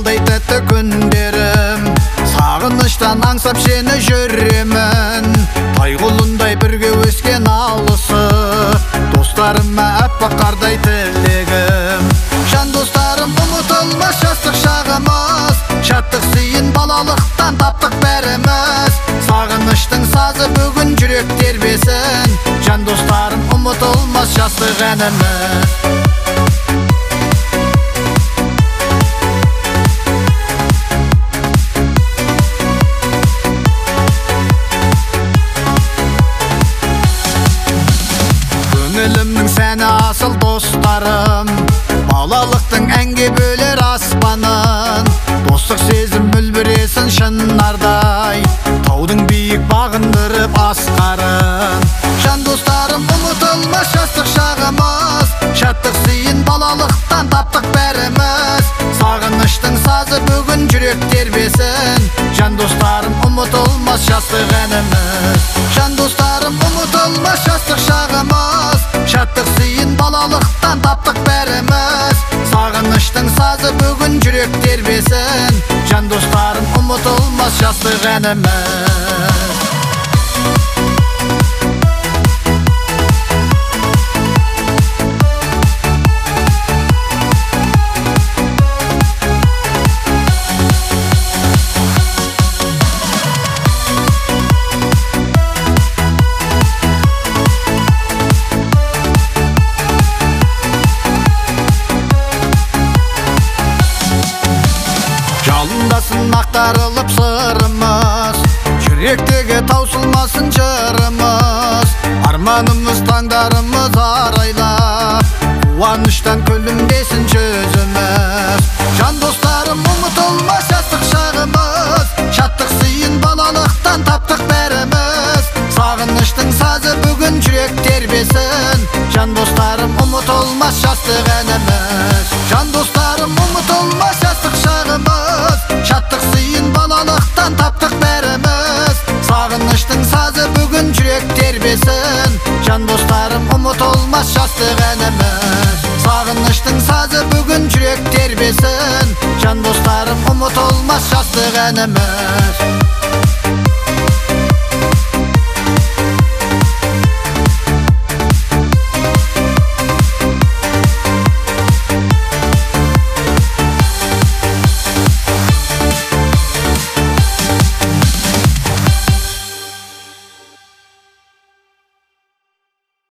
Мақпалдай тәтті күндерім, сағыныштан аңсап сені жүремін. Тайғұлындай бірге өскен алысы, достарыма әппақ қардай тілегім. Жан достарым, ұмытылмас жастық шағымыз, шаттық сыйын балалықтан таптық бәріміз. Сағыныштың сазы бүгін жүрек тербесін, жан достарым, ұмытылмас жастық әніміз. Көңілімнің сәні асыл достарым, балалықтың әнге бөлер аспанын. Достық сезім үлбіресін шынардай, таудың биік бағындырып асқарын. Жан достарым, ұмытылмас жастық шағымыз, шаттық сыйын балалықтан таптық бәріміз. Сағыныштың сазы бүгін жүрек тербесін, жан достарым, ұмытылмас жастық әніміз. Жан достарым, ұмытылмас жастық шағымыз, шаттық сыйын балалықтан таптық бәріміз. Сағыныштың сазы бүгін жүрек тербесін, жан достарым, ұмытылмас жастық әніміз. Жалындасын ақтарылып сырымыз, жүректегі таусылмасын жырымыз. Арманымыз таңдарымыз арайлап, қуаныштан күлімдесін жүзіміз. Жан достарым, ұмытылмас жастық шағымыз, шаттық сыйын балалықтан таптық бәріміз. Сағыныштың сазы бүгін жүрек тербесін, жан достарым, ұмытылмас жастық әніміз. Жан достарым, ұмытылмас жастық шағымыз, шаттық сыйын балалықтан таптық бәріміз. Сағыныштың сазы бүгін жүрек тербесін, жан достарым, ұмытылмас жастық әніміз. Сағыныштың сазы бүгін жүрек тербесін, жан достарым, ұмытылмас жастық әніміз.